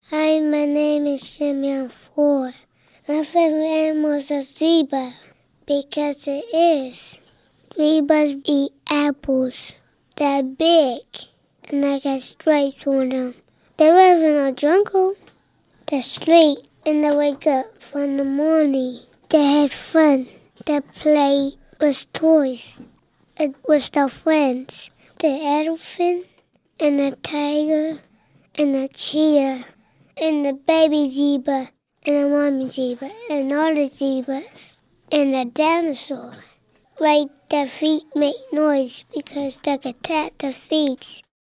Hi, my name is Simeon Ford. My favorite animal is a zebra because it is. Zebras eat apples. They're big and they got stripes on them. They live in a jungle. They sleep and they wake up from the morning. They have fun. They play with toys and with their friends. The elephant and the tiger and the cheetah and the baby zebra and the mommy zebra and all the zebras and the dinosaur. Like their feet make noise because they can tap their feet.